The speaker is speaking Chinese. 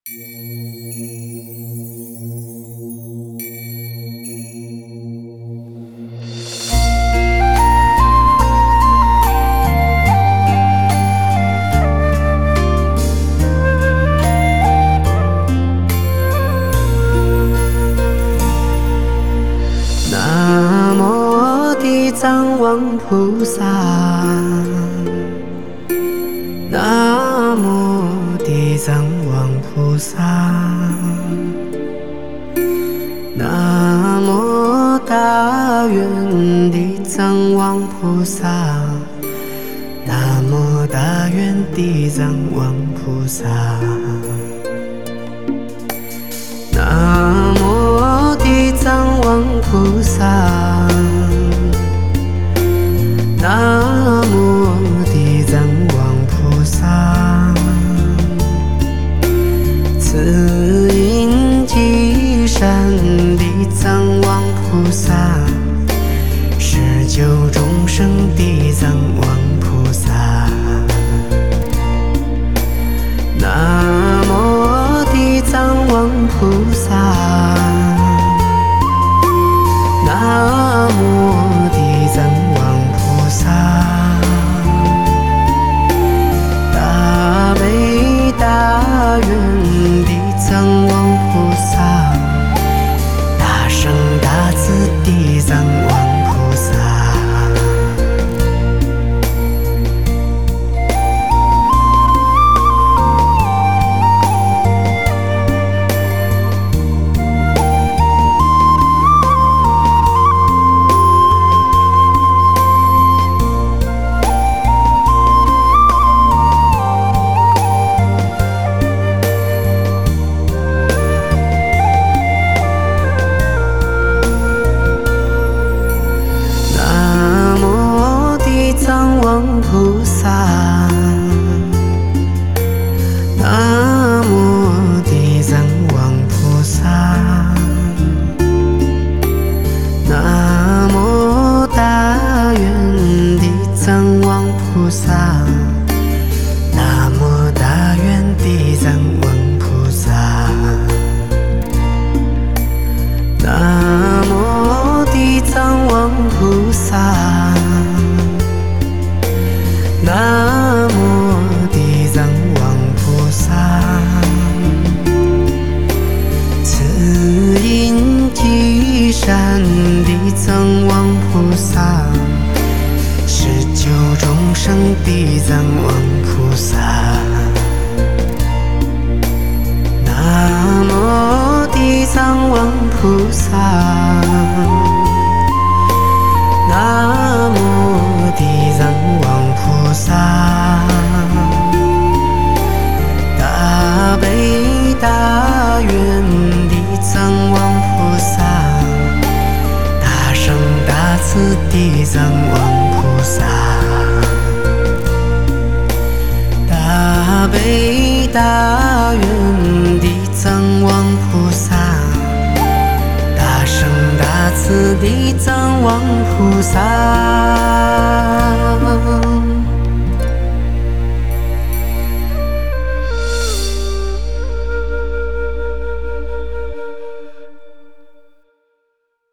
南无地藏王菩萨，南无地藏王菩萨，南无大愿地藏王菩萨，南无大愿地藏王菩萨，南无地藏王菩萨，南无地藏王菩萨，慈音积善地藏王菩萨，施救众生地藏王菩萨，南无地藏王菩萨，南无地藏王菩萨，大悲大愿地藏王菩萨，大圣大慈地藏王菩萨。王菩萨，南无地藏王菩萨，南无大愿地藏王菩萨，南无大愿地藏王菩萨，南无地藏王菩萨，南无地藏王菩萨，慈音积善地藏王菩萨，施救众生地藏王菩萨，南无地藏王菩萨，南无地藏王菩萨，大悲大愿地藏王菩萨，大圣大慈地藏王菩萨，大悲大愿地藏王菩萨，大圣大慈地藏王菩萨。